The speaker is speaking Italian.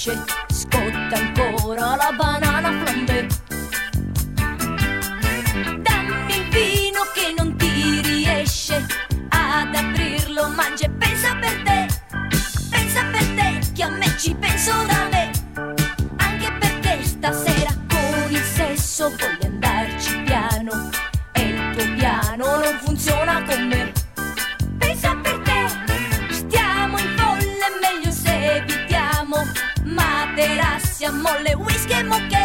esce, scotta ancora la banana flambé. Dammi il vino che non ti riesce ad aprirlo, mangia e pensa per te che a me ci penso da me. Anche perché stasera con il sesso voglio andarci piano e il tuo piano non funziona con me. Pensa per te, stiamo in folle, meglio se evitiamo materassi a molle, whisky e moche.